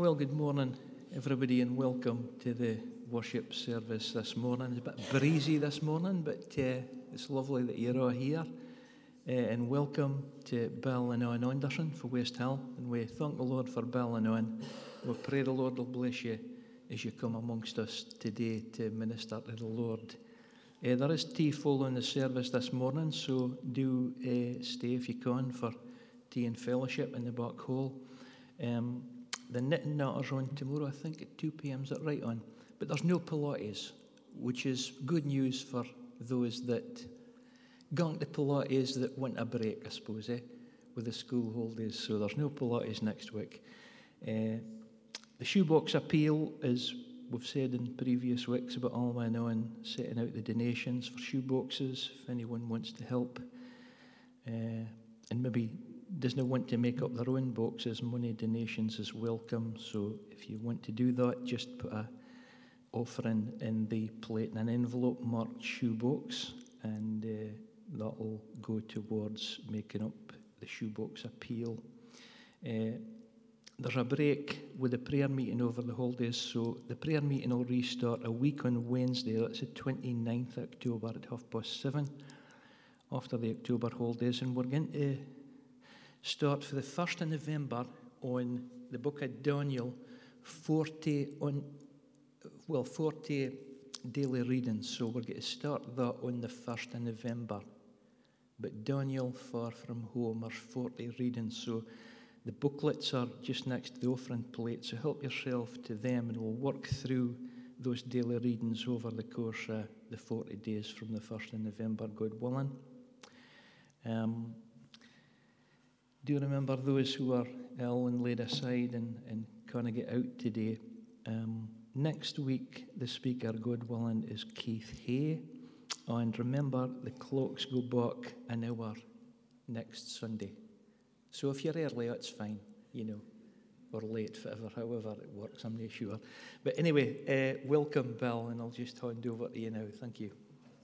Well, good morning, everybody, and welcome to the worship service this morning. It's a bit breezy this morning, but it's lovely that you're all here. And welcome to Bill and Owen Anderson for West Hill. And we thank the Lord for Bill and Owen. We pray the Lord will bless you as you come amongst us today to minister to the Lord. There is tea following the service this morning, so do stay if you can for tea and fellowship in the back hall. The knitting natters on tomorrow, I think at 2 p.m, is that right on? But there's no Pilates, which is good news for those that gang to Pilates that want a break, I suppose, with the school holidays. So there's no Pilates next week. The shoebox appeal, as we've said in previous weeks about Alma and Owen setting out the donations for shoeboxes, if anyone wants to help. And maybe doesn't want to make up their own boxes, money donations is welcome. So if you want to do that, just put a offering in the plate in an envelope marked shoebox, and that'll go towards making up the shoebox appeal. There's a break with the prayer meeting over the holidays, so the prayer meeting will restart a week on Wednesday. That's the 29th of October at 7:30 after the October holidays, and we're going to start for the 1st of November on the book of Daniel, 40 daily readings. So we're going to start that on the 1st of November. But Daniel, far from home, are 40 readings. So the booklets are just next to the offering plate, so help yourself to them, and we'll work through those daily readings over the course of the 40 days from the 1st of November, God willing. Do remember those who are ill and laid aside and can't get out today. Next week, the speaker, God willing, is Keith Hay. And remember, the clocks go back an hour next Sunday. So if you're early, that's fine, or late, however it works, I'm not sure. But anyway, welcome, Bill, and I'll just hand over to you now. Thank you.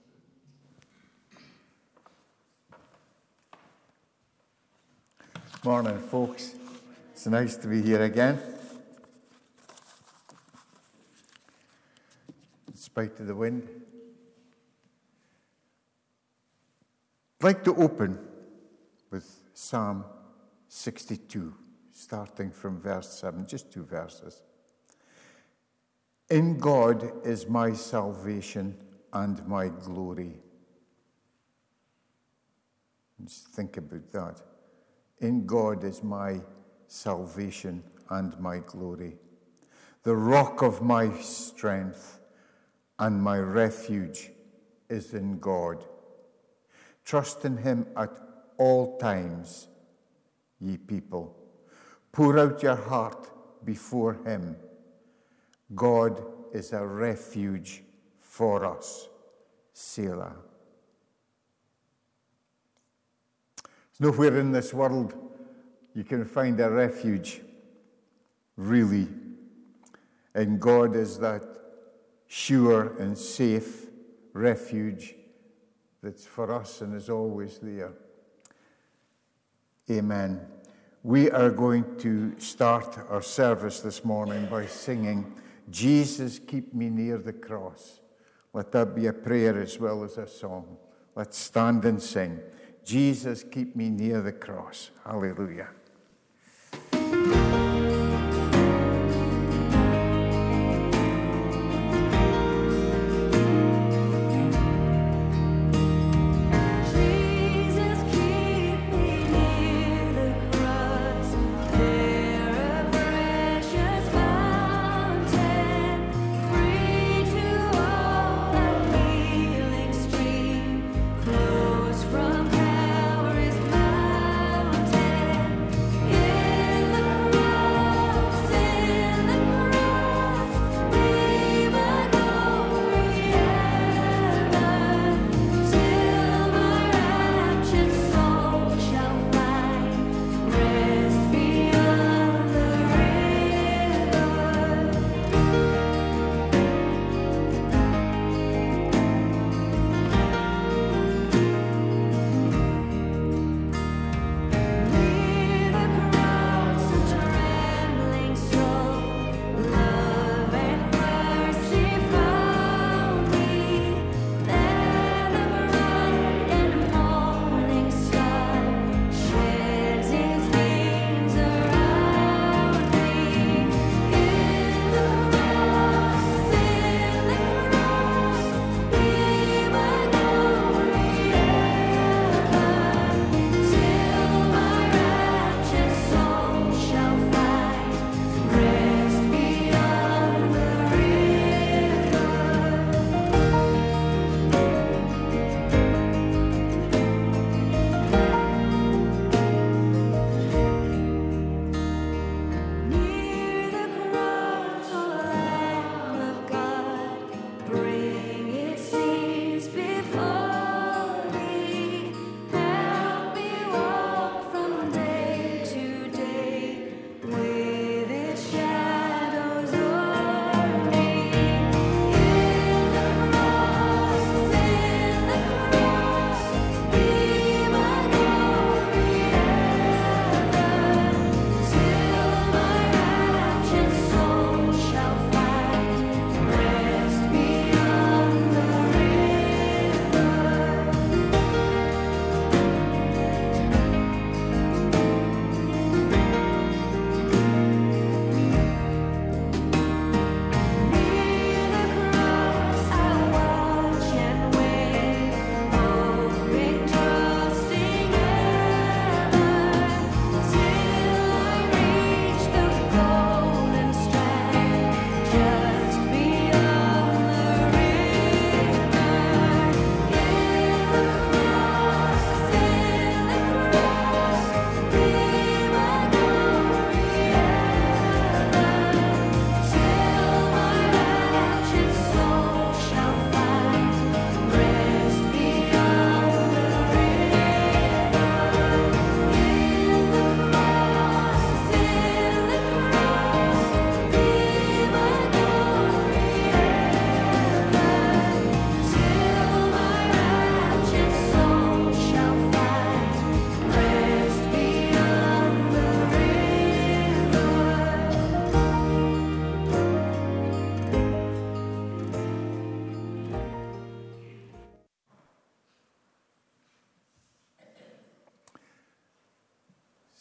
Morning, folks. It's nice to be here again. In spite of the wind. I'd like to open with Psalm 62, starting from verse 7, just 2 verses. In God is my salvation and my glory. Just think about that. In God is my salvation and my glory. The rock of my strength and my refuge is in God. Trust in him at all times, ye people. Pour out your heart before him. God is a refuge for us. Selah. Nowhere in this world you can find a refuge, really. And God is that sure and safe refuge that's for us and is always there. Amen. We are going to start our service this morning by singing, Jesus, Keep Me Near the Cross. Let that be a prayer as well as a song. Let's stand and sing. Jesus, keep me near the cross. Hallelujah. From Calvary's mountain,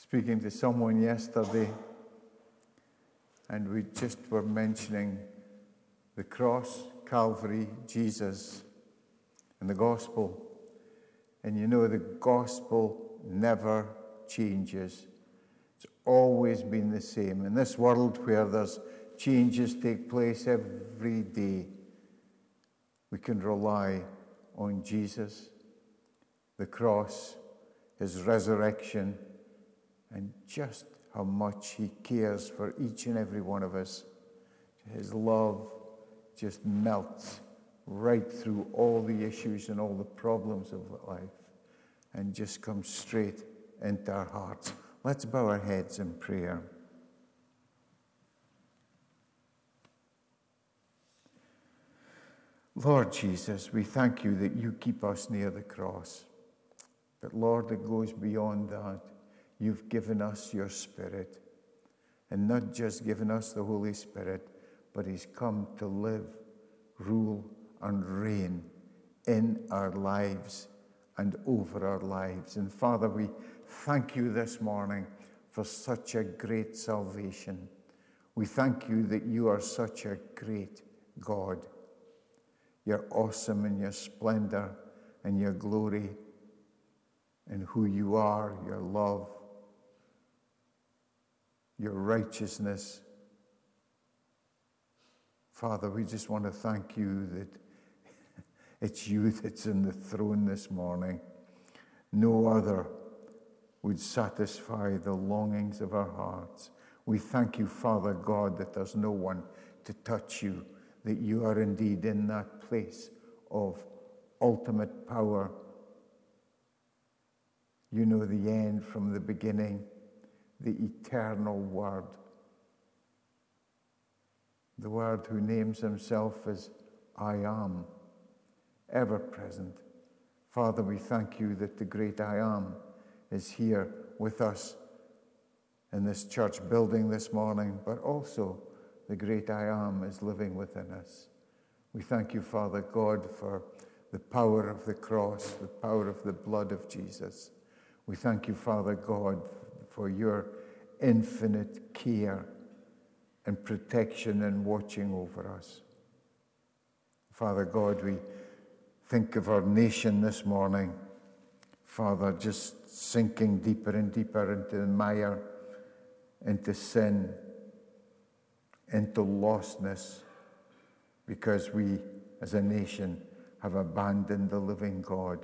speaking to someone yesterday, and we just were mentioning the cross, Calvary, Jesus, and the gospel. And you know, the gospel never changes. It's always been the same. In this world where there's changes take place every day, we can rely on Jesus, the cross, his resurrection, and just how much he cares for each and every one of us. His love just melts right through all the issues and all the problems of life and just comes straight into our hearts. Let's bow our heads in prayer. Lord Jesus, we thank you that you keep us near the cross. But Lord, it goes beyond that. You've given us your Spirit. And not just given us the Holy Spirit, but he's come to live, rule, and reign in our lives and over our lives. And Father, we thank you this morning for such a great salvation. We thank you that you are such a great God. You're awesome in your splendor and your glory and who you are, your love, your righteousness. Father, we just want to thank you that it's you that's in the throne this morning. No other would satisfy the longings of our hearts. We thank you, Father God, that there's no one to touch you, that you are indeed in that place of ultimate power. You know the end from the beginning, the eternal Word. The Word who names himself as I am, ever present. Father, we thank you that the great I am is here with us in this church building this morning, but also the great I am is living within us. We thank you, Father God, for the power of the cross, the power of the blood of Jesus. We thank you, Father God, for your infinite care and protection and watching over us. Father God, we think of our nation this morning. Father, just sinking deeper and deeper into the mire, into sin, into lostness, because we as a nation have abandoned the living God.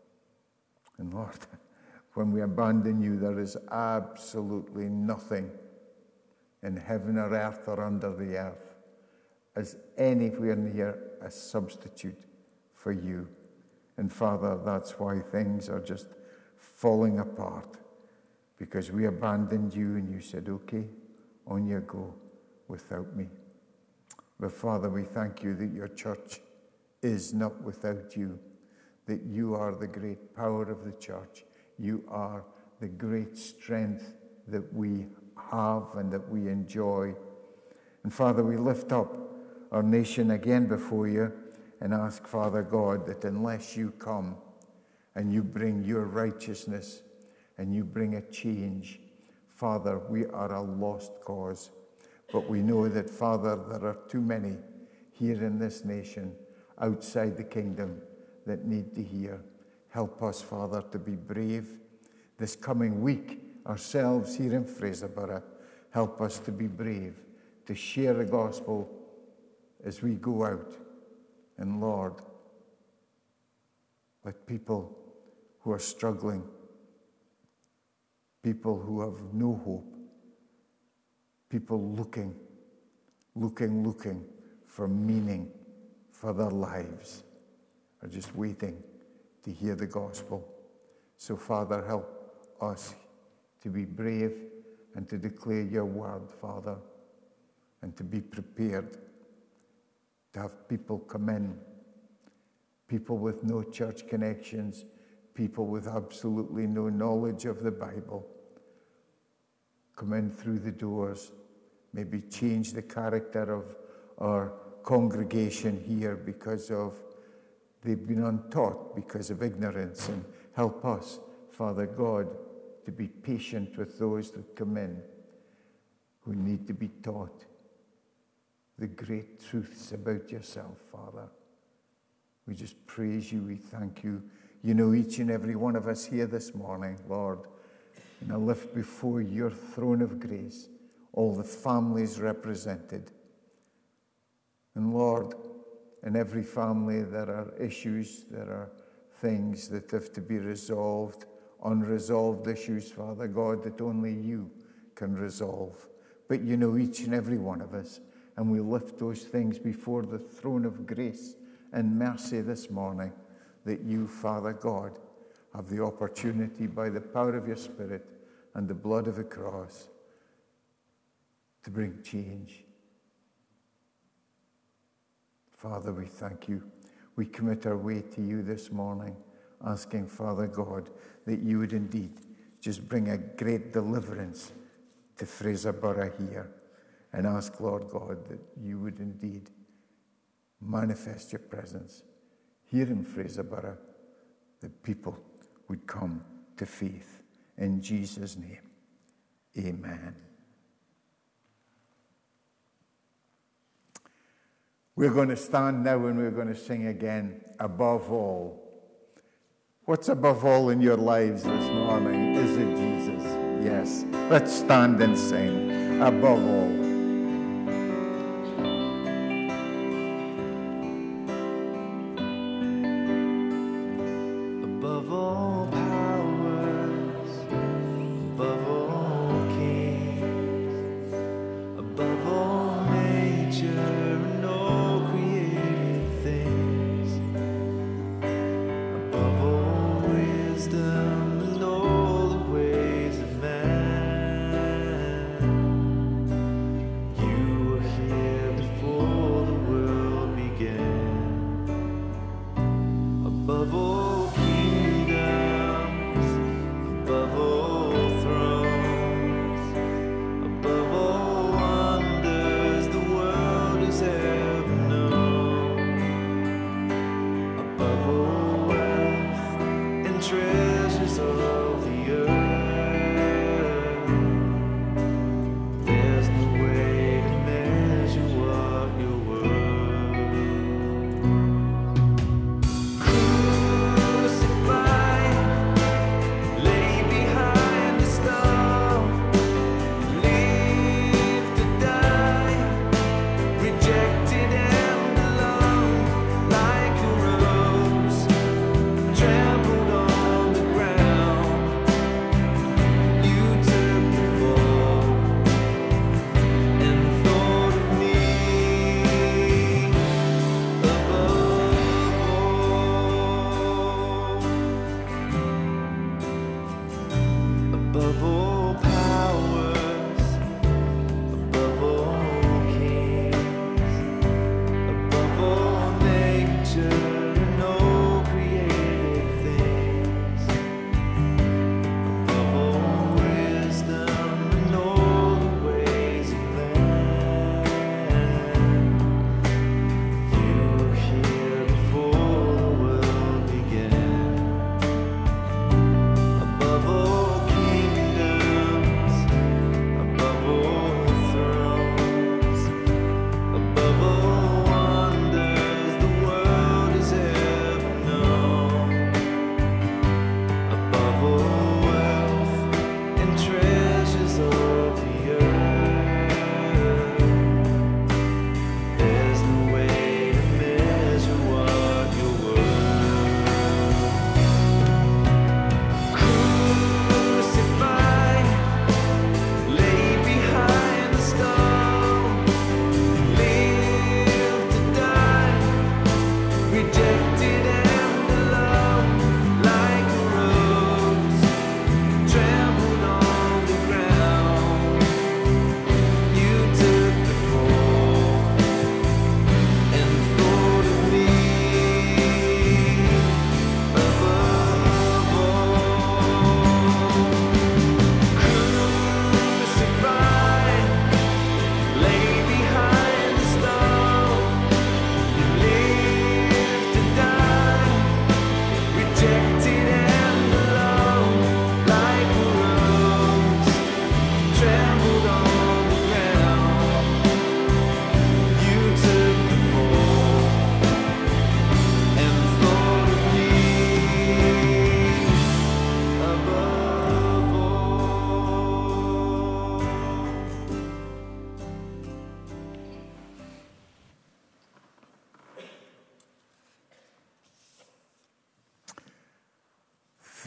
And Lord, when we abandon you, there is absolutely nothing in heaven or earth or under the earth as anywhere near a substitute for you. And Father, that's why things are just falling apart, because we abandoned you and you said, okay, on you go without me. But Father, we thank you that your church is not without you, that you are the great power of the church. You are the great strength that we have and that we enjoy. And Father, we lift up our nation again before you and ask, Father God, that unless you come and you bring your righteousness and you bring a change, Father, we are a lost cause. But we know that, Father, there are too many here in this nation, outside the kingdom, that need to hear. Help us, Father, to be brave this coming week ourselves here in Fraserburgh. Help us to be brave, to share the gospel as we go out. And Lord, let people who are struggling, people who have no hope, people looking for meaning for their lives, are just waiting to hear the gospel. So, Father, help us to be brave and to declare your word, Father, and to be prepared to have people come in, people with no church connections, people with absolutely no knowledge of the Bible, come in through the doors, maybe change the character of our congregation here because of they've been untaught because of ignorance. And help us, Father God, to be patient with those that come in who need to be taught the great truths about yourself, Father. We just praise you. We thank you. You know each and every one of us here this morning, Lord. And I lift before your throne of grace all the families represented. And Lord, in every family there are issues, there are things that have to be resolved, unresolved issues, Father God, that only you can resolve. But you know each and every one of us, and we lift those things before the throne of grace and mercy this morning, that you, Father God, have the opportunity by the power of your Spirit and the blood of the cross to bring change. Father, we thank you. We commit our way to you this morning, asking, Father God, that you would indeed just bring a great deliverance to Fraserburgh here, and ask, Lord God, that you would indeed manifest your presence here in Fraserburgh, that people would come to faith. In Jesus' name, amen. We're going to stand now and we're going to sing again, Above All. What's above all in your lives this morning? Is it Jesus? Yes. Let's stand and sing, Above All. Above all kingdoms,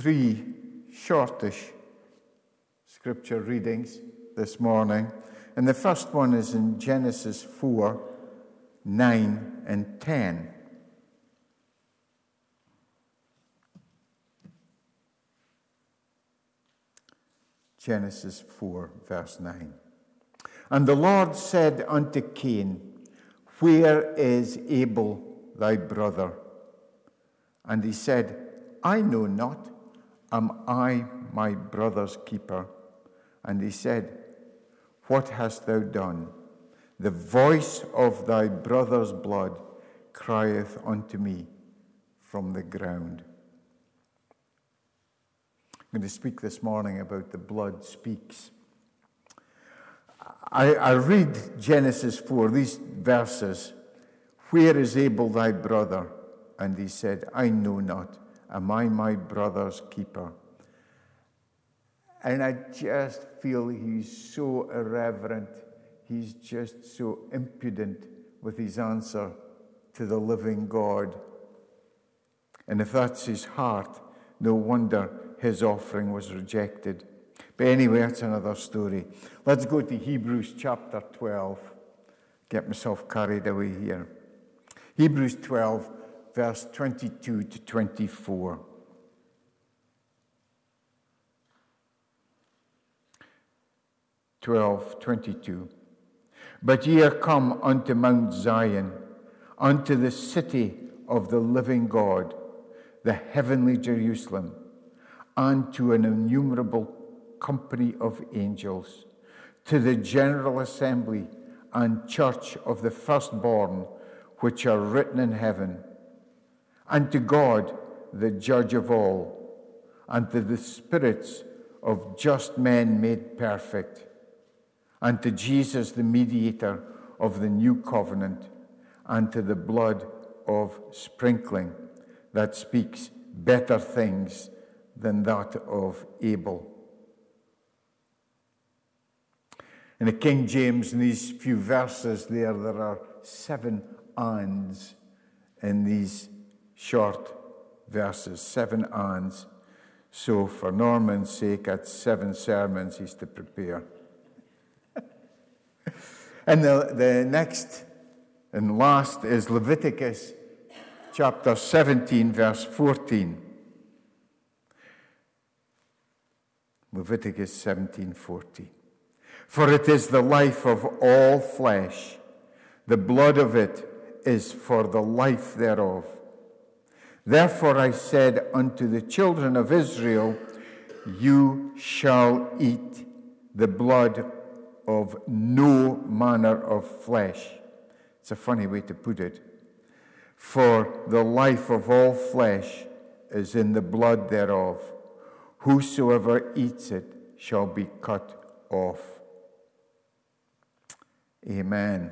three shortish scripture readings this morning. And the first one is in Genesis 4, 9 and 10. Genesis 4, verse 9. And the Lord said unto Cain, Where is Abel thy brother? And he said, I know not. Am I my brother's keeper? And he said, What hast thou done? The voice of thy brother's blood crieth unto me from the ground. I'm going to speak this morning about the blood speaks. I read Genesis 4, these verses. Where is Abel thy brother? And he said, I know not. Am I my brother's keeper? And I just feel he's so irreverent. He's just so impudent with his answer to the living God. And if that's his heart, no wonder his offering was rejected. But anyway, that's another story. Let's go to Hebrews chapter 12. Get myself carried away here. Hebrews 12, verse 22 to 24. But ye are come unto Mount Zion, unto the city of the living God, the heavenly Jerusalem, and to an innumerable company of angels, to the general assembly and church of the firstborn, which are written in heaven, and to God, the judge of all, and to the spirits of just men made perfect, and to Jesus, the mediator of the new covenant, and to the blood of sprinkling that speaks better things than that of Abel. In the King James, in these few verses there are 7 ands in these short verses, 7 ands. So for Norman's sake, that's 7 sermons he's to prepare. And the next and last is Leviticus chapter 17, verse 14. Leviticus 17:14. For it is the life of all flesh, the blood of it is for the life thereof. Therefore I said unto the children of Israel, you shall eat the blood of no manner of flesh. It's a funny way to put it. For the life of all flesh is in the blood thereof. Whosoever eats it shall be cut off. Amen.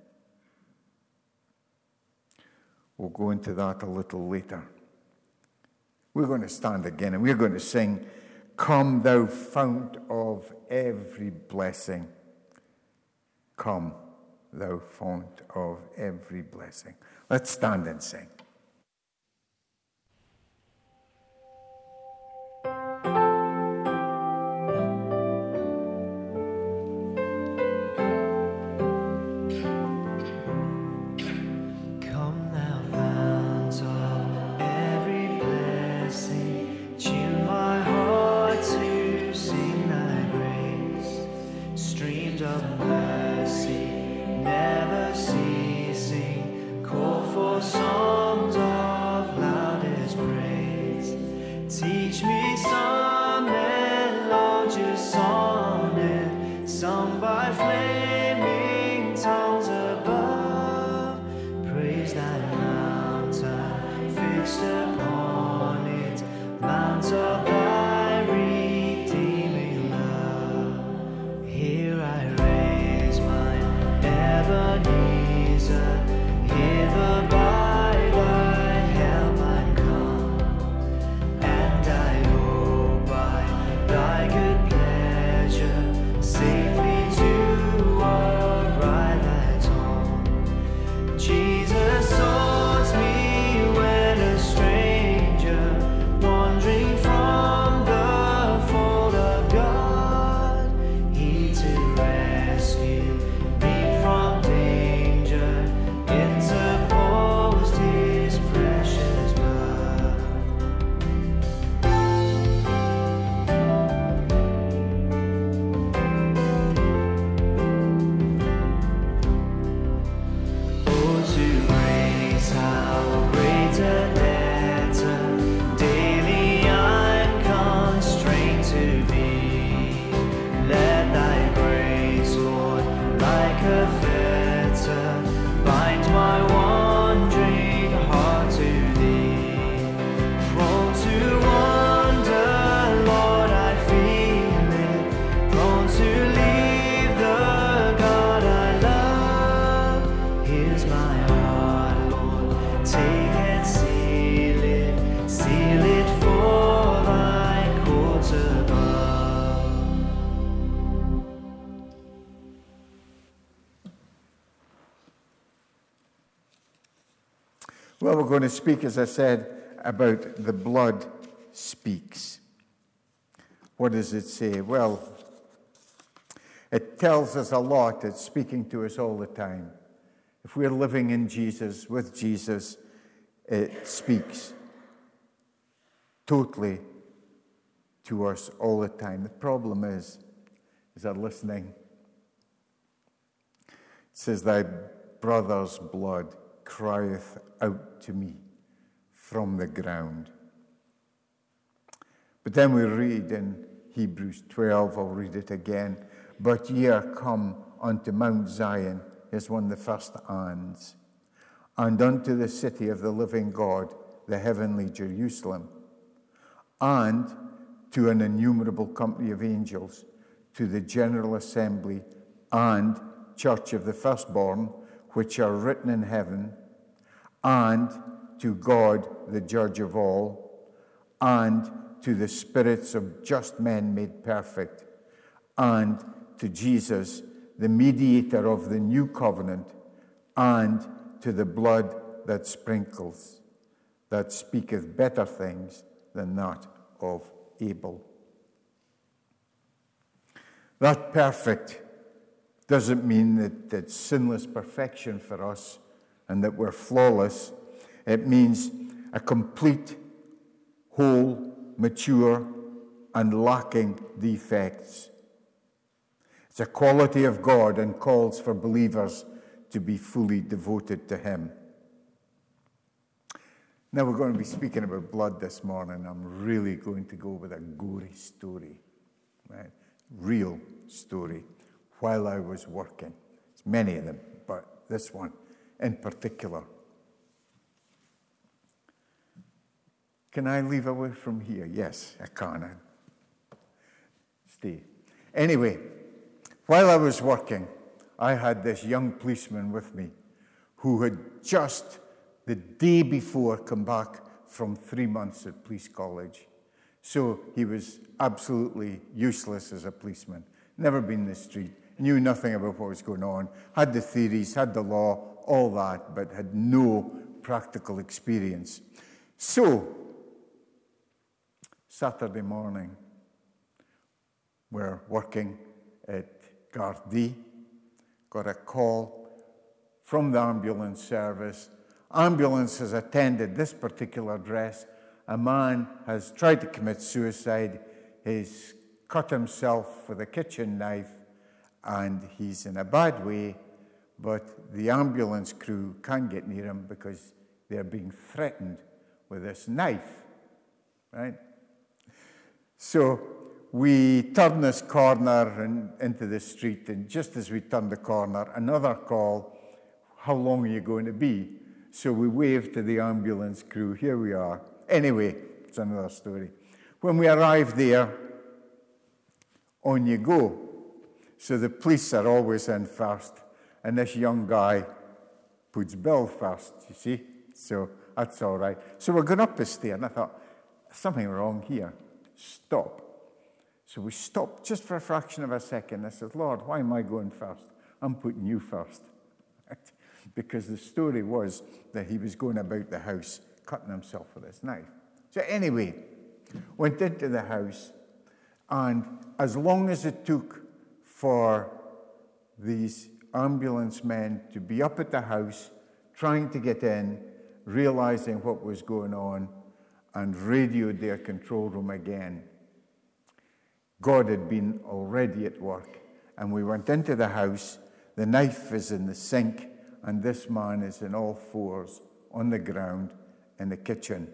We'll go into that a little later. We're going to stand again and we're going to sing, Come thou fount of every blessing. Come thou fount of every blessing. Let's stand and sing. Song gods above. Well, we're going to speak, as I said, about the blood speaks. What does it say? Well, it tells us a lot. It's speaking to us all the time. If we're living in Jesus, with Jesus, it speaks totally to us all the time. The problem is they're listening. It says, thy brother's blood crieth out to me from the ground. But then we read in Hebrews 12, I'll read it again, but ye are come unto Mount Zion, is one of the first ands, and unto the city of the living God, the heavenly Jerusalem, and to an innumerable company of angels, to the general assembly and church of the firstborn, which are written in heaven, and to God, the judge of all, and to the spirits of just men made perfect, and to Jesus, the mediator of the new covenant, and to the blood that sprinkles, that speaketh better things than that of Abel. That perfect doesn't mean that it's sinless perfection for us and that we're flawless. It means a complete, whole, mature, and lacking defects. It's a quality of God and calls for believers to be fully devoted to Him. Now we're going to be speaking about blood this morning. I'm really going to go with a gory story, right? Real story. While I was working. There's many of them, but this one in particular. Can I leave away from here? Yes, I can. Stay. Anyway, while I was working, I had this young policeman with me who had just the day before come back from 3 months at police college. So he was absolutely useless as a policeman. Never been in the street, knew nothing about what was going on, had the theories, had the law, all that, but had no practical experience. So, Saturday morning, we're working at Gardaí, got a call from the ambulance service. Ambulance has attended this particular address. A man has tried to commit suicide. He's cut himself with a kitchen knife, and he's in a bad way, but the ambulance crew can't get near him because they're being threatened with this knife, right? So we turn this corner and into the street, and just as we turn the corner, another call, how long are you going to be? So we wave to the ambulance crew, here we are. Anyway, it's another story. When we arrive there, on you go. So the police are always in first, and this young guy puts Bill first, you see? So that's all right. So we're going up the stair, and I thought, something wrong here. Stop. So we stopped just for a fraction of a second. I said, Lord, why am I going first? I'm putting you first. Because the story was that he was going about the house cutting himself with his knife. So anyway, went into the house, and as long as it took for these ambulance men to be up at the house, trying to get in, realizing what was going on, and radioed their control room again, God had been already at work. And we went into the house, the knife is in the sink, and this man is in all fours on the ground in the kitchen.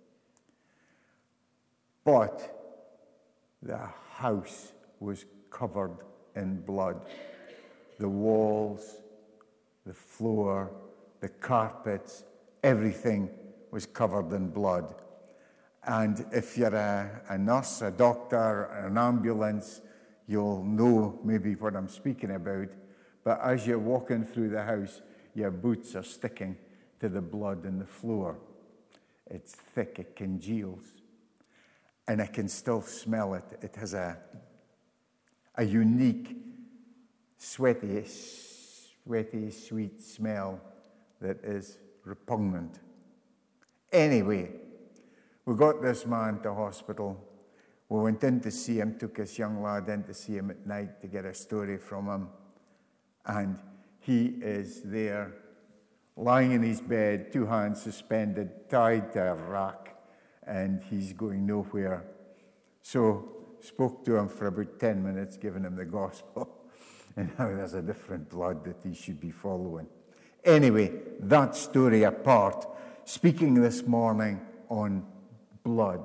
But the house was covered in blood. The walls, the floor, the carpets, everything was covered in blood. And if you're a nurse, a doctor, an ambulance, you'll know maybe what I'm speaking about. But as you're walking through the house, your boots are sticking to the blood in the floor. It's thick, it congeals. and I can still smell it. It has a unique, sweaty, sweet smell that is repugnant. Anyway, we got this man to hospital. We went in to see him, took this young lad in to see him at night to get a story from him. And he is there, lying in his bed, 2 hands suspended, tied to a rack, and he's going nowhere. So, spoke to him for about 10 minutes, giving him the gospel. And now there's a different blood that he should be following. Anyway, that story apart, speaking this morning on blood.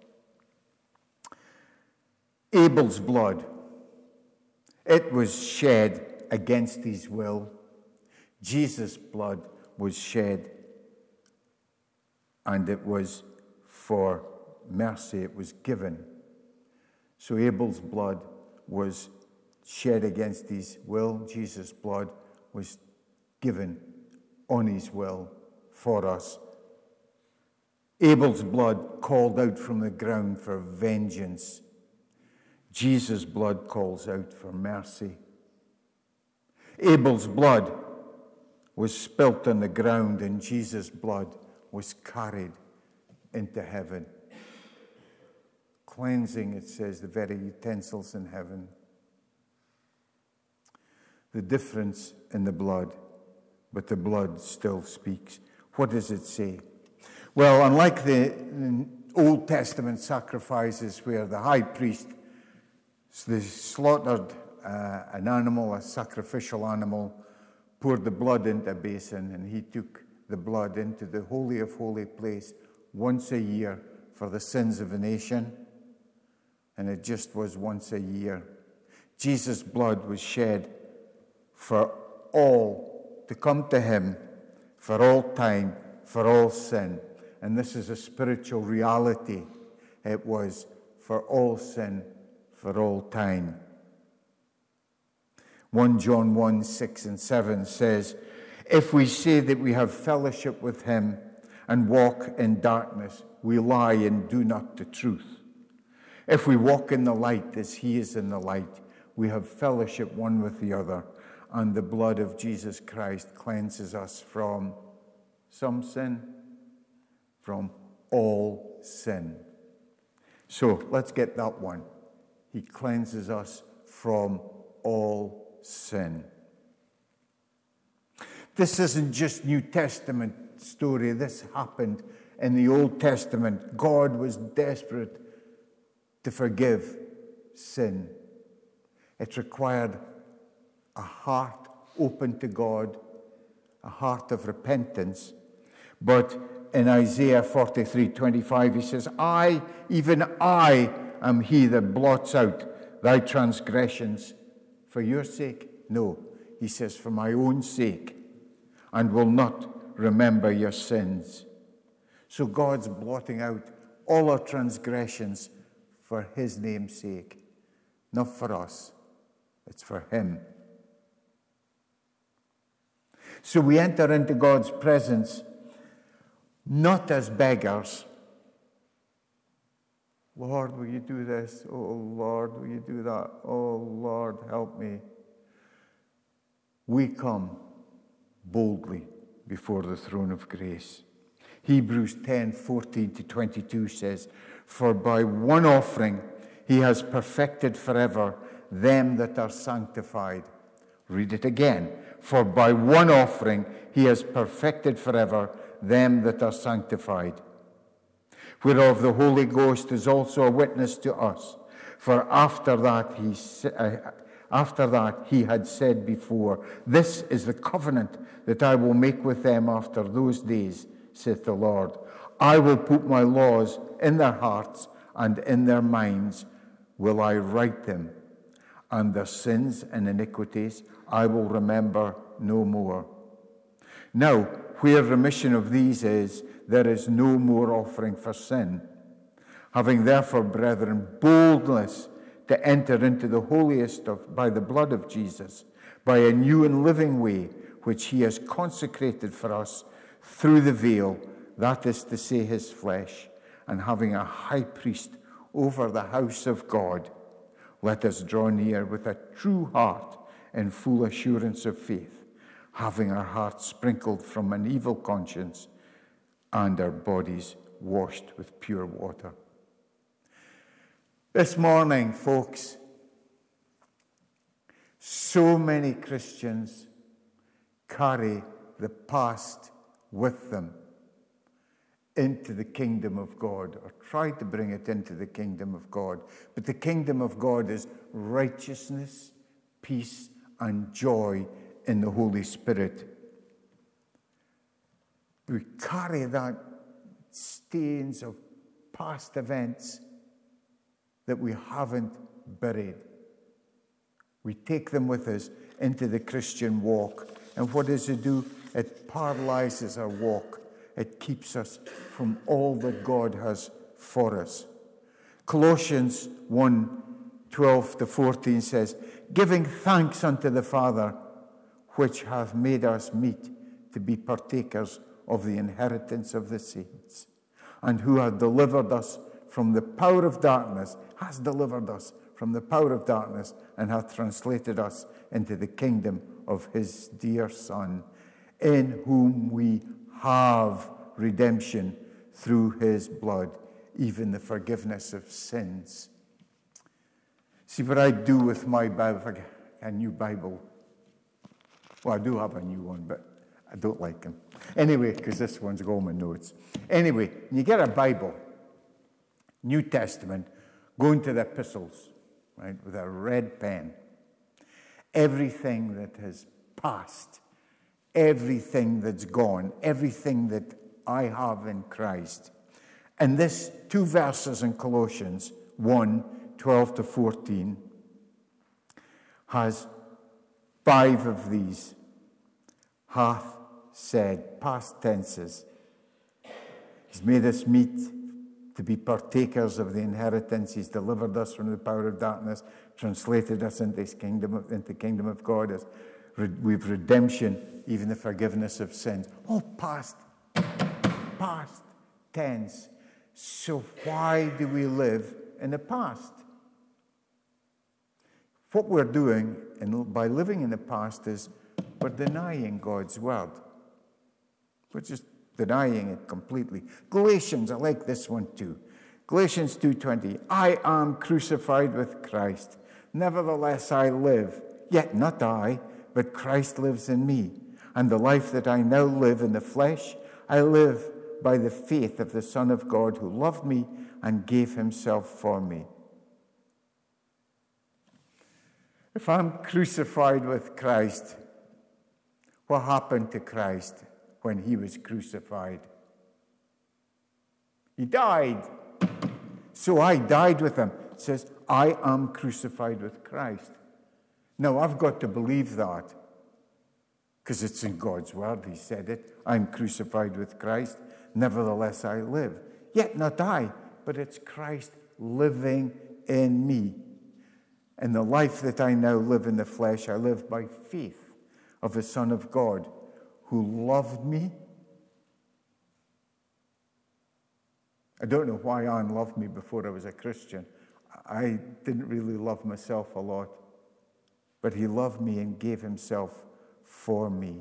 Abel's blood. It was shed against his will. Jesus' blood was shed, and it was for mercy. It was given. So Abel's blood was shed against his will. Jesus' blood was given on his will for us. Abel's blood called out from the ground for vengeance. Jesus' blood calls out for mercy. Abel's blood was spilt on the ground, and Jesus' blood was carried into heaven. Cleansing, it says, the very utensils in heaven. The difference in the blood, but the blood still speaks. What does it say? Well, unlike the Old Testament sacrifices where the high priest slaughtered an animal, a sacrificial animal, poured the blood into a basin, and he took the blood into the Holy of Holy place once a year for the sins of a nation, and it just was once a year. Jesus' blood was shed for all to come to him, for all time, for all sin. And this is a spiritual reality. It was for all sin, for all time. 1 John 1, 6 and 7 says, if we say that we have fellowship with him and walk in darkness, we lie and do not the truth. If we walk in the light as he is in the light, we have fellowship one with the other, and the blood of Jesus Christ cleanses us from some sin, from all sin. So let's get that one. He cleanses us from all sin. This isn't just New Testament story. This happened in the Old Testament. God was desperate to forgive sin. It required a heart open to God, a heart of repentance. But in Isaiah 43:25, he says, I, even I, am he that blots out thy transgressions for your sake. No, he says, for my own sake, and will not remember your sins. So God's blotting out all our transgressions for his name's sake, not for us. It's for him. So we enter into God's presence not as beggars. Lord, will you do this? Oh, Lord, will you do that? Oh, Lord, help me. We come boldly before the throne of grace. Hebrews 10:14-22 says, for by one offering he has perfected forever them that are sanctified. Read it again. For by one offering he has perfected forever them that are sanctified. Whereof the Holy Ghost is also a witness to us. For after that he had said before, this is the covenant that I will make with them after those days, saith the Lord. I will put my laws in their hearts, and in their minds will I write them. And their sins and iniquities I will remember no more. Now, where remission of these is, there is no more offering for sin. Having therefore, brethren, boldness to enter into the holiest by the blood of Jesus, by a new and living way, which he has consecrated for us through the veil, that is to say, his flesh, and having a high priest over the house of God. Let us draw near with a true heart and full assurance of faith, having our hearts sprinkled from an evil conscience and our bodies washed with pure water. This morning, folks, so many Christians carry the past with them into the kingdom of God, or try to bring it into the kingdom of God. But the kingdom of God is righteousness, peace, and joy in the Holy Spirit. We carry that stains of past events that we haven't buried. We take them with us into the Christian walk. And what does it do? It paralyzes our walk. It keeps us from all that God has for us. Colossians 1:12-14 says, giving thanks unto the Father, which hath made us meet to be partakers of the inheritance of the saints, and who hath delivered us from the power of darkness, has delivered us from the power of darkness, and hath translated us into the kingdom of his dear Son, in whom we have redemption through his blood, even the forgiveness of sins. See what I do with my Bible, a new Bible. Well, I do have a new one, but I don't like them. Anyway, because this one's got all my notes. Anyway, when you get a Bible, New Testament, go into the epistles, right, with a red pen. Everything that has passed, everything that's gone, everything that I have in Christ. And this 2 verses in Colossians 1:12-14 has 5 of these. Hath said, past tenses. He's made us meet to be partakers of the inheritance. He's delivered us from the power of darkness, translated us into the kingdom of God. We've redemption, even the forgiveness of sins. All past tense. So why do we live in the past? What we're doing by living in the past is we're denying God's word. We're just denying it completely. Galatians, I like this one too. Galatians 2:20, I am crucified with Christ. Nevertheless I live, yet not I, but Christ lives in me. And the life that I now live in the flesh, I live by the faith of the Son of God who loved me and gave himself for me. If I'm crucified with Christ, what happened to Christ when he was crucified? He died. So I died with him. It says, I am crucified with Christ. Now, I've got to believe that because it's in God's word. He said it. I'm crucified with Christ. Nevertheless, I live. Yet not I, but it's Christ living in me. And the life that I now live in the flesh, I live by faith of the Son of God who loved me. I don't know why Anne loved me before I was a Christian. I didn't really love myself a lot. But he loved me and gave himself for me.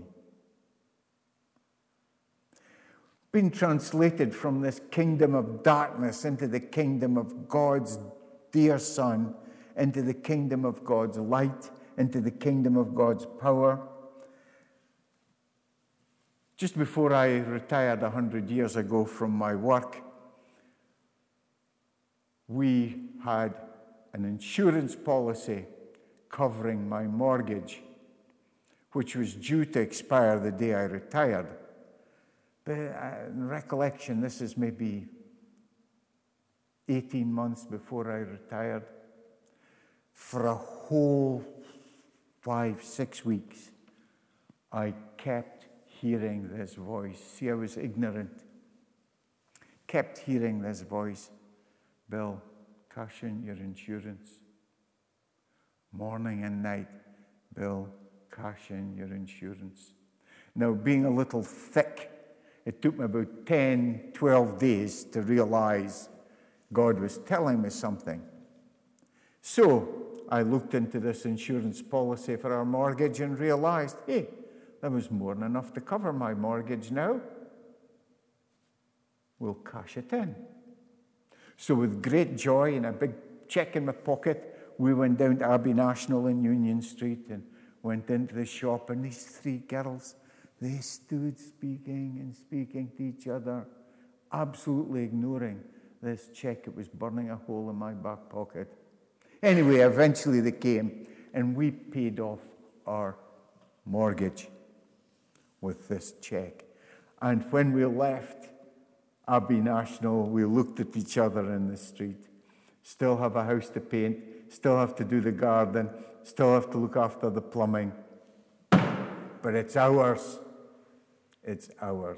Being translated from this kingdom of darkness into the kingdom of God's dear Son, into the kingdom of God's light, into the kingdom of God's power. Just before I retired 100 years ago from my work, we had an insurance policy covering my mortgage, which was due to expire the day I retired. But in recollection, this is maybe 18 months before I retired. For a whole 5-6 weeks, I kept hearing this voice. See, I was ignorant. Kept hearing this voice. Bill, cash in your insurance. Morning and night, Bill, cash in your insurance. Now, being a little thick, it took me about 10, 12 days to realize God was telling me something. So I looked into this insurance policy for our mortgage and realized, hey, that was more than enough to cover my mortgage now. We'll cash it in. So with great joy and a big check in my pocket, we went down to Abbey National in Union Street and went into the shop, and these three girls, they stood speaking to each other, absolutely ignoring this check. It was burning a hole in my back pocket. Anyway, eventually they came, and we paid off our mortgage with this check. And when we left Abbey National, we looked at each other in the street. Still have a house to paint, still have to do the garden, still have to look after the plumbing. But it's ours. It's ours.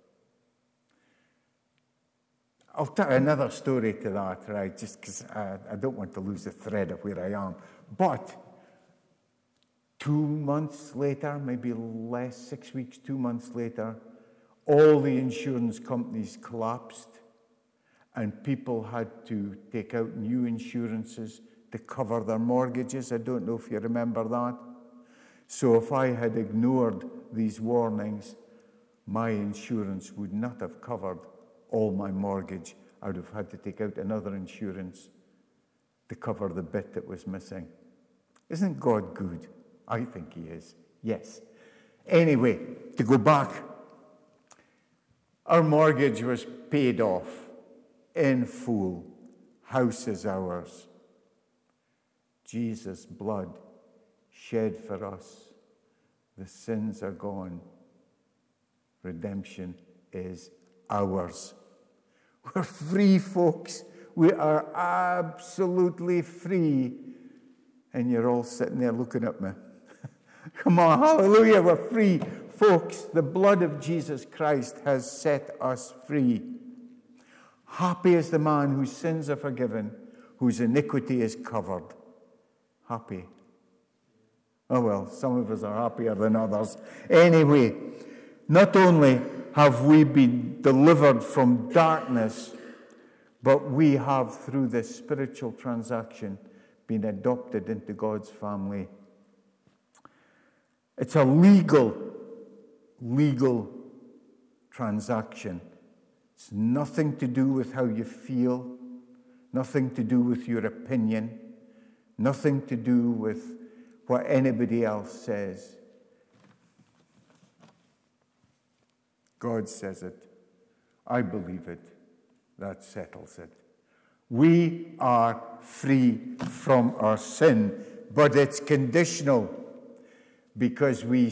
I'll tell another story to that, right, just because I don't want to lose the thread of where I am. But 2 months later, maybe less, 6 weeks, 2 months later, all the insurance companies collapsed, and people had to take out new insurances to cover their mortgages. I don't know if you remember that. So if I had ignored these warnings, my insurance would not have covered all my mortgage. I would have had to take out another insurance to cover the bit that was missing. Isn't God good? I think he is. Yes. Anyway, to go back, our mortgage was paid off in full. House is ours. Jesus' blood shed for us. The sins are gone. Redemption is ours. We're free, folks. We are absolutely free. And you're all sitting there looking at me. Come on, hallelujah, we're free. Folks, the blood of Jesus Christ has set us free. Happy is the man whose sins are forgiven, whose iniquity is covered. Happy. Oh well, some of us are happier than others. Anyway, not only have we been delivered from darkness, but we have, through this spiritual transaction, been adopted into God's family. It's a legal transaction. It's nothing to do with how you feel, nothing to do with your opinion, nothing to do with what anybody else says. God says it. I believe it. That settles it. We are free from our sin, but it's conditional, because we're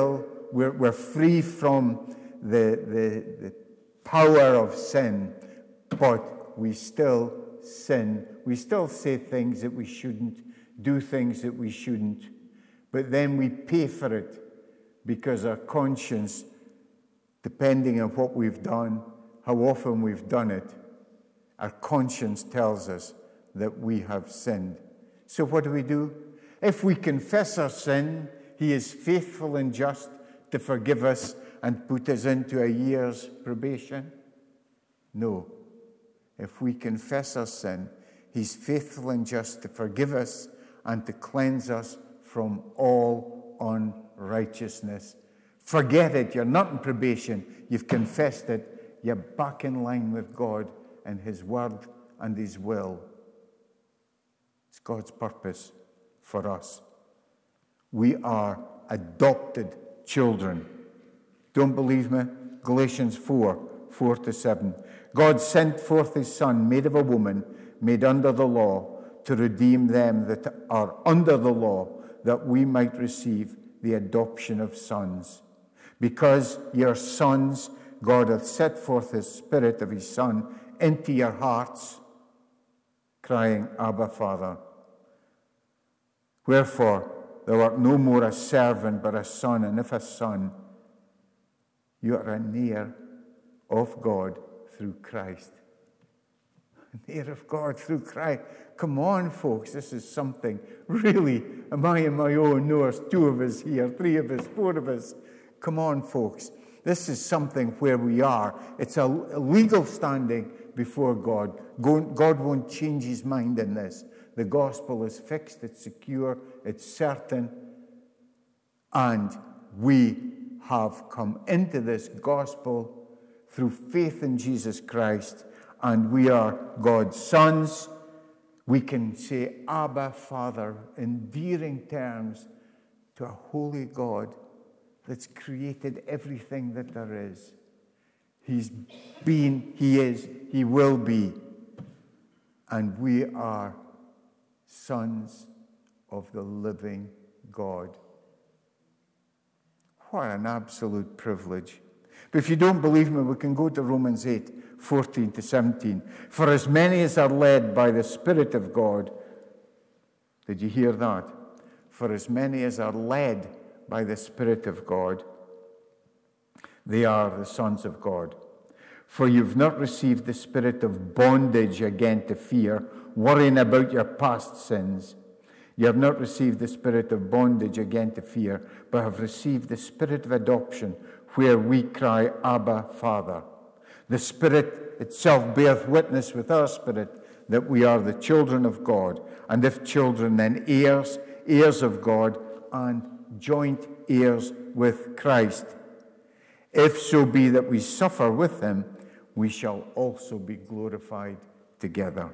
free from the power of sin, but we still sin. We still say things that we shouldn't, do things that we shouldn't, but then we pay for it because our conscience, depending on what we've done, how often we've done it, our conscience tells us that we have sinned. So what do? If we confess our sin, he is faithful and just to forgive us and put us into a year's probation? No. If we confess our sin, he's faithful and just to forgive us and to cleanse us from all unrighteousness. Forget it. You're not in probation. You've confessed it. You're back in line with God and his word and his will. It's God's purpose for us. We are adopted children. Don't believe me? Galatians 4:4-7. God sent forth his Son, made of a woman, made under the law, to redeem them that are under the law, that we might receive the adoption of sons. Because ye are sons, God hath set forth his Spirit of his Son into your hearts, crying, Abba, Father. Wherefore, thou art no more a servant, but a son, and if a son, you are an heir of God through Christ. An heir of God through Christ. Come on, folks, this is something. Really, am I in my own? No, there's 2 of us here, 3 of us, 4 of us. Come on, folks. This is something where we are. It's a legal standing before God. God won't change his mind in this. The gospel is fixed, it's secure, it's certain, and we have come into this gospel through faith in Jesus Christ, and we are God's sons. We can say, Abba, Father, endearing terms to a holy God that's created everything that there is. He's been, he is, he will be. And we are sons of the living God. What an absolute privilege. But if you don't believe me, we can go to Romans 8:14-17. For as many as are led by the Spirit of God, did you hear that? For as many as are led by the Spirit of God, they are the sons of God. For you've not received the spirit of bondage again to fear, worrying about your past sins. You have not received the spirit of bondage again to fear, but have received the spirit of adoption, where we cry, Abba, Father. The Spirit itself beareth witness with our spirit that we are the children of God, and if children, then heirs, heirs of God, and joint heirs with Christ. If so be that we suffer with him, we shall also be glorified together.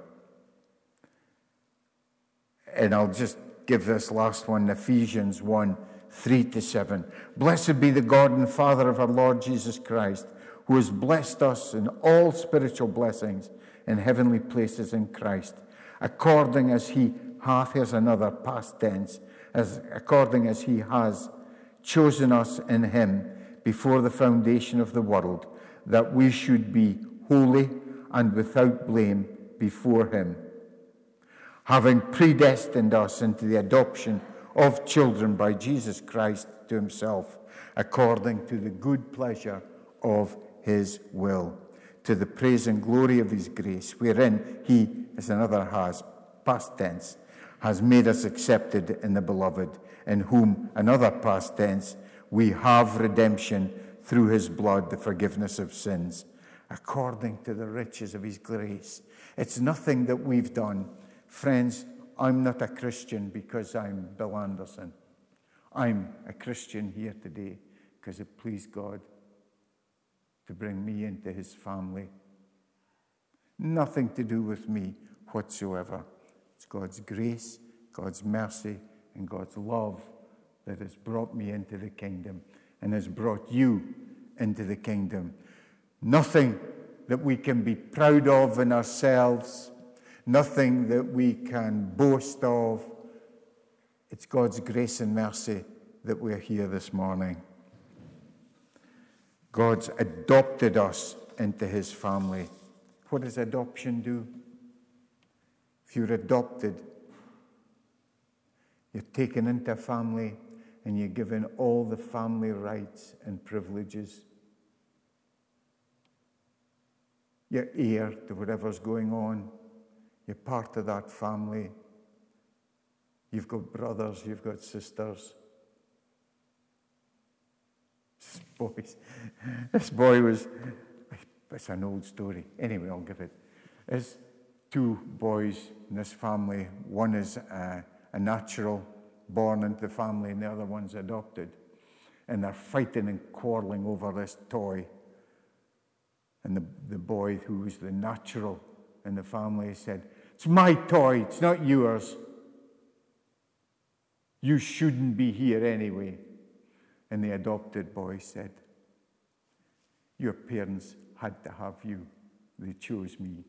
And I'll just give this last one, Ephesians 1:3-7. Blessed be the God and Father of our Lord Jesus Christ, who has blessed us in all spiritual blessings in heavenly places in Christ, according as he hath, here's another past tense, according as he has chosen us in him before the foundation of the world, that we should be holy and without blame before him, having predestined us into the adoption of children by Jesus Christ to himself, according to the good pleasure of his will, to the praise and glory of his grace, wherein he, as another has, past tense, has made us accepted in the beloved, in whom, another past tense, we have redemption through his blood, the forgiveness of sins, according to the riches of his grace. It's nothing that we've done. Friends, I'm not a Christian because I'm Bill Anderson. I'm a Christian here today because it pleased God to bring me into his family. Nothing to do with me whatsoever. It's God's grace, God's mercy, and God's love that has brought me into the kingdom and has brought you into the kingdom. Nothing that we can be proud of in ourselves, nothing that we can boast of. It's God's grace and mercy that we're here this morning. God's adopted us into his family. What does adoption do? If you're adopted, you're taken into a family and you're given all the family rights and privileges. You're heir to whatever's going on. You're part of that family. You've got brothers, you've got sisters. This boy was, it's an old story. Anyway, I'll give it. There's two boys in this family. One is a natural, born into the family, and the other one's adopted. And they're fighting and quarreling over this toy. And the boy who was the natural in the family said, "It's my toy, it's not yours. You shouldn't be here anyway." And the adopted boy said, "Your parents had to have you. They chose me."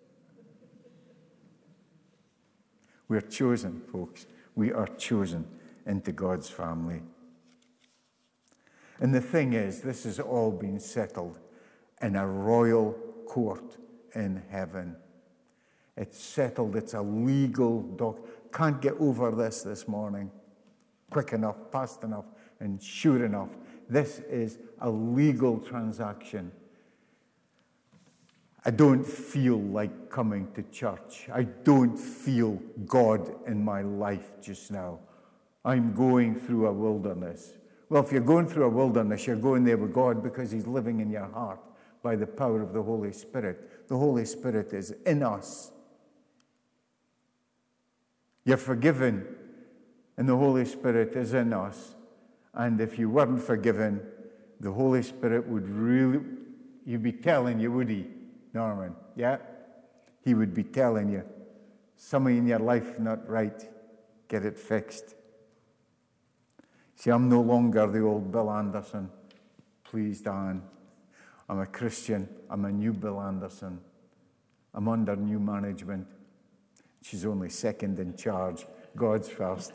We're chosen, folks. We are chosen into God's family. And the thing is, this has all been settled in a royal court in heaven. It's settled. It's a legal doc. Can't get over this morning. Quick enough, fast enough, and sure enough. This is a legal transaction. I don't feel like coming to church. I don't feel God in my life just now. I'm going through a wilderness. Well, if you're going through a wilderness, you're going there with God because he's living in your heart. by the power of the Holy Spirit. The Holy Spirit is in us. You're forgiven, and the Holy Spirit is in us. And if you weren't forgiven, the Holy Spirit would really, you'd be telling you, would he, Norman? Yeah? He would be telling you, something in your life not right, get it fixed. See, I'm no longer the old Bill Anderson. Please, Dan. I'm a Christian. I'm a new Bill Anderson. I'm under new management. She's only second in charge. God's first.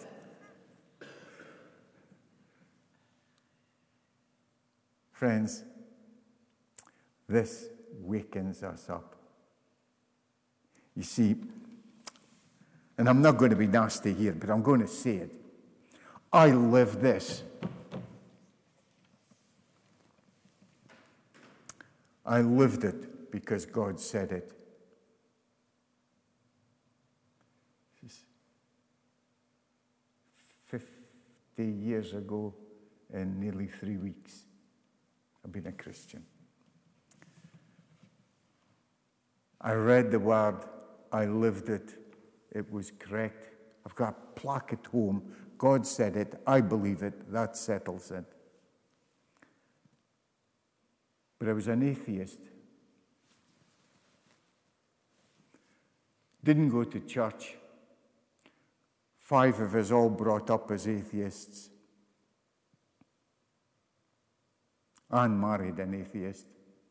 Friends, this wakens us up. You see, and I'm not going to be nasty here, but I'm going to say it. I live this. I lived it because God said it. 50 years ago, in nearly 3 weeks, I've been a Christian. I read the word, I lived it, it was correct. I've got a plaque at home. God said it, I believe it, that settles it. But I was an atheist. Didn't go to church. 5 of us all brought up as atheists. Anne married an atheist.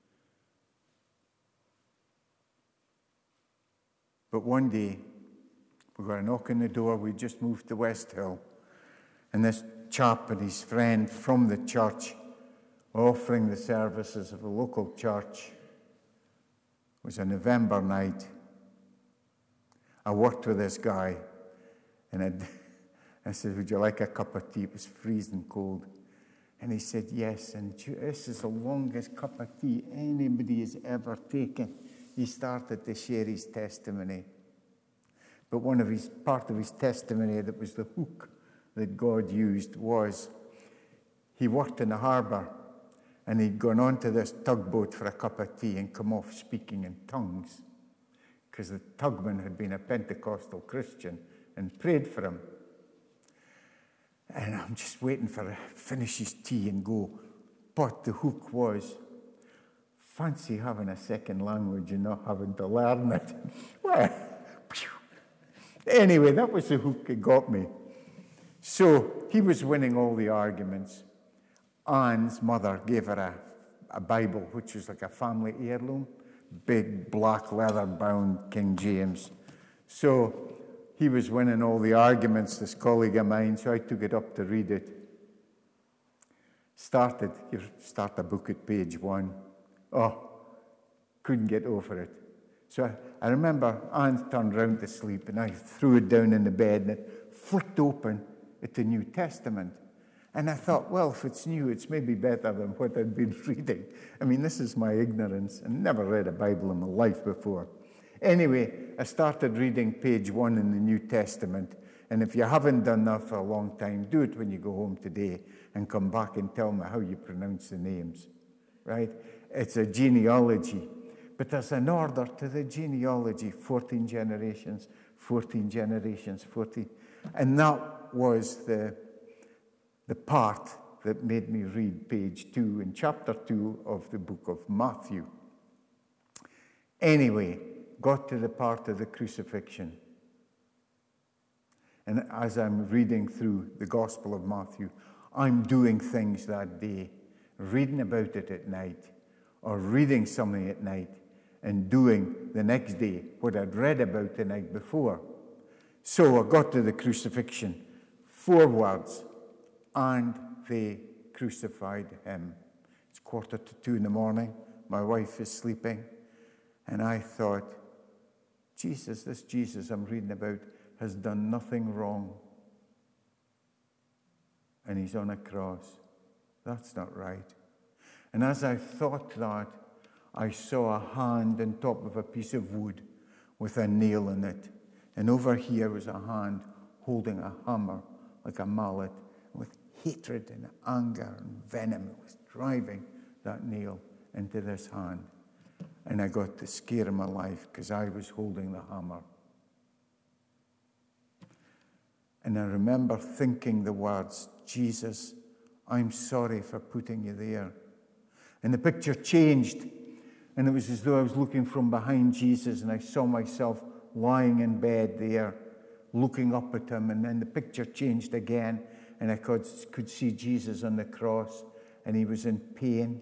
But one day, we got a knock on the door. We just moved to West Hill. And this chap and his friend from the church offering the services of a local church. It was a November night. I worked with this guy, and I said, would you like a cup of tea? It was freezing cold. And he said, yes, and this is the longest cup of tea anybody has ever taken. He started to share his testimony. But part of his testimony that was the hook that God used was he worked in the harbour, and he'd gone onto this tugboat for a cup of tea and come off speaking in tongues because the tugman had been a Pentecostal Christian and prayed for him. And I'm just waiting for him to finish his tea and go. But the hook was, fancy having a second language and not having to learn it. Well, anyway, that was the hook that got me. So he was winning all the arguments. Anne's mother gave her a Bible, which was like a family heirloom, big black leather-bound King James. So he was winning all the arguments, this colleague of mine, so I took it up to read it. You start a book at page 1. Oh, couldn't get over it. So I remember Anne turned round to sleep, and I threw it down in the bed, and it flicked open at the New Testament. And I thought, well, if it's new, it's maybe better than what I'd been reading. I mean, this is my ignorance. I never read a Bible in my life before. Anyway, I started reading page 1 in the New Testament. And if you haven't done that for a long time, do it when you go home today and come back and tell me how you pronounce the names, right? It's a genealogy. But there's an order to the genealogy, 14 generations, 14 generations, 14. And that was the part that made me read page 2 in chapter 2 of the book of Matthew. Anyway, got to the part of the crucifixion. And as I'm reading through the Gospel of Matthew, I'm doing things that day, reading about it at night, or reading something at night, and doing the next day what I'd read about the night before. So I got to the crucifixion. 4 words. And they crucified him. It's 1:45 in the morning. My wife is sleeping. And I thought, this Jesus I'm reading about has done nothing wrong. And he's on a cross. That's not right. And as I thought that, I saw a hand on top of a piece of wood with a nail in it. And over here was a hand holding a hammer like a mallet with hatred and anger and venom. It was driving that nail into this hand. And I got the scare of my life because I was holding the hammer. And I remember thinking the words, Jesus, I'm sorry for putting you there. And the picture changed. And it was as though I was looking from behind Jesus and I saw myself lying in bed there, looking up at him. And then the picture changed again and I could see Jesus on the cross and he was in pain.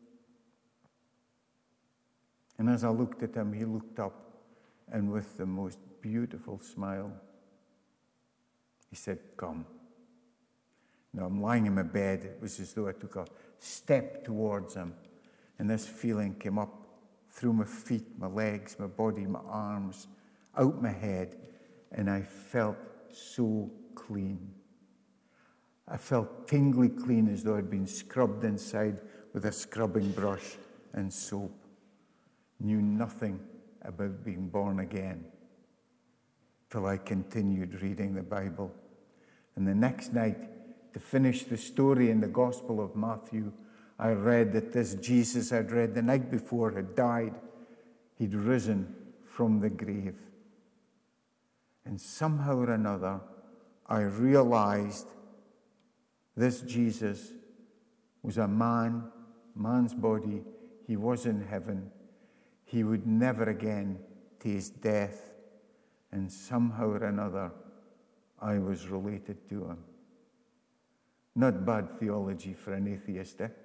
And as I looked at him, he looked up and with the most beautiful smile, he said, come. Now I'm lying in my bed. It was as though I took a step towards him. And this feeling came up through my feet, my legs, my body, my arms, out my head. And I felt so clean. I felt tingly clean as though I'd been scrubbed inside with a scrubbing brush and soap. Knew nothing about being born again till I continued reading the Bible. And the next night, to finish the story in the Gospel of Matthew, I read that this Jesus I'd read the night before had died. He'd risen from the grave. And somehow or another, I realized this Jesus was a man's body. He was in heaven. He would never again taste death. And somehow or another, I was related to him. Not bad theology for an atheist, eh?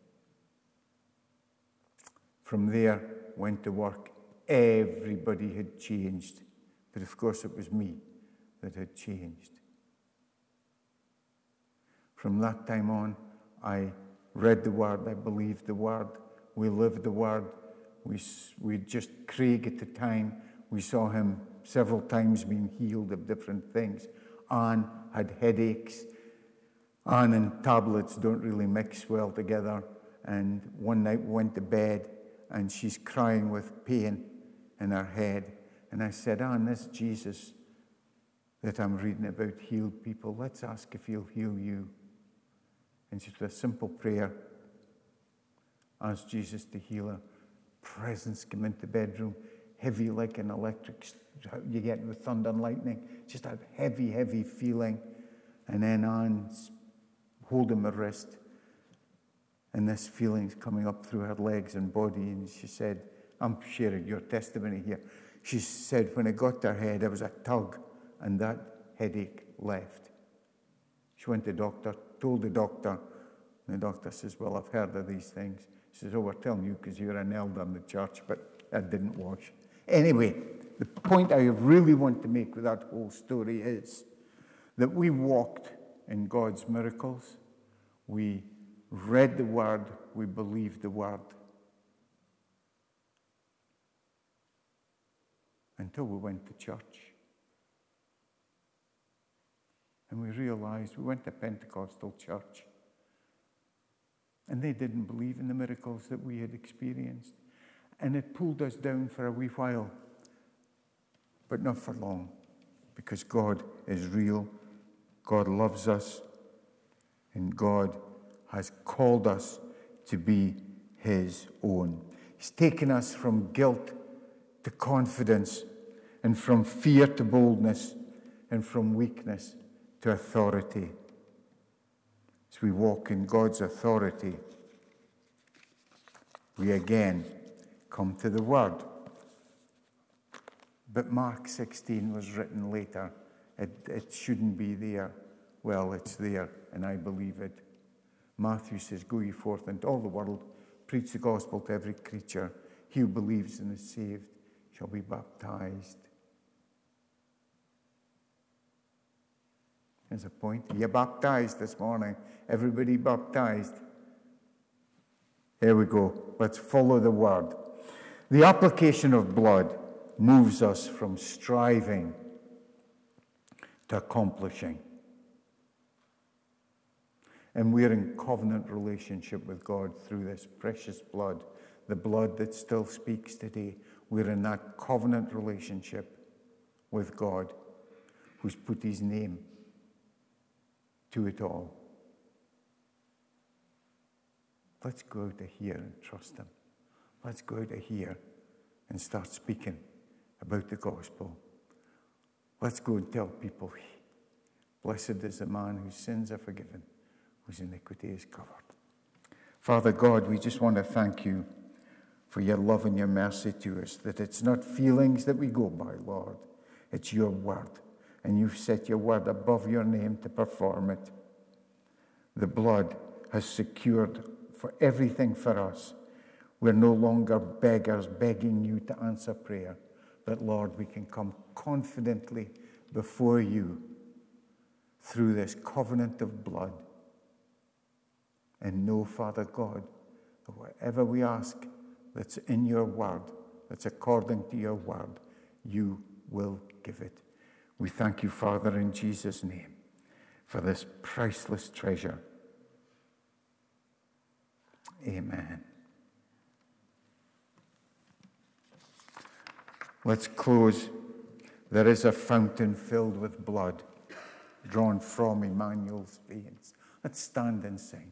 From there, went to work. Everybody had changed. But of course, it was me that had changed. From that time on, I read the Word. I believed the Word. We lived the Word. We just, Craig at the time, we saw him several times being healed of different things. Anne had headaches. Anne and tablets don't really mix well together. And one night we went to bed and she's crying with pain in her head. And I said, Anne, this Jesus that I'm reading about healed people. Let's ask if he'll heal you. And just a simple prayer. Asked Jesus to heal her. Presence came into the bedroom, heavy like an electric, you get with thunder and lightning, just a heavy, heavy feeling. And then Anne's holding my wrist, and this feeling's coming up through her legs and body, and she said, I'm sharing your testimony here. She said, when I got to her head, there was a tug, and that headache left. She went to the doctor, told the doctor, and the doctor says, well, I've heard of these things. She says, oh, we're telling you because you're an elder in the church, but that didn't wash. Anyway, the point I really want to make with that whole story is that we walked in God's miracles. We read the Word. We believed the Word. Until we went to church. And we realized we went to Pentecostal church. And they didn't believe in the miracles that we had experienced. And it pulled us down for a wee while. But not for long. Because God is real. God loves us. And God has called us to be his own. He's taken us from guilt to confidence. And from fear to boldness. And from weakness to authority. As we walk in God's authority, we again come to the Word. But Mark 16 was written later. It shouldn't be there. Well, it's there, and I believe it. Matthew says, go ye forth into all the world, preach the gospel to every creature. He who believes and is saved shall be baptized. There's a point. You're baptized this morning. Everybody baptized. There we go. Let's follow the Word. The application of blood moves us from striving to accomplishing. And we're in covenant relationship with God through this precious blood, the blood that still speaks today. We're in that covenant relationship with God, who's put his name to it all. Let's go out of here and trust him. Let's go out of here and start speaking about the gospel. Let's go and tell people, blessed is the man whose sins are forgiven, whose iniquity is covered. Father God, we just want to thank you for your love and your mercy to us, that it's not feelings that we go by, Lord. It's your word, and you've set your word above your name to perform it. The blood has secured for everything for us. We're no longer beggars begging you to answer prayer, but Lord, we can come confidently before you through this covenant of blood and know, Father God, that whatever we ask that's in your word, that's according to your word, you will give it. We thank you, Father, in Jesus' name, for this priceless treasure. Amen. Let's close. There is a fountain filled with blood drawn from Emmanuel's veins. Let's stand and sing.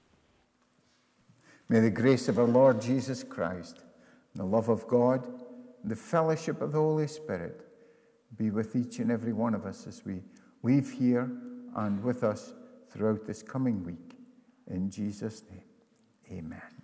May the grace of our Lord Jesus Christ, and the love of God, the fellowship of the Holy Spirit be with each and every one of us as we leave here and with us throughout this coming week. In Jesus' name, amen.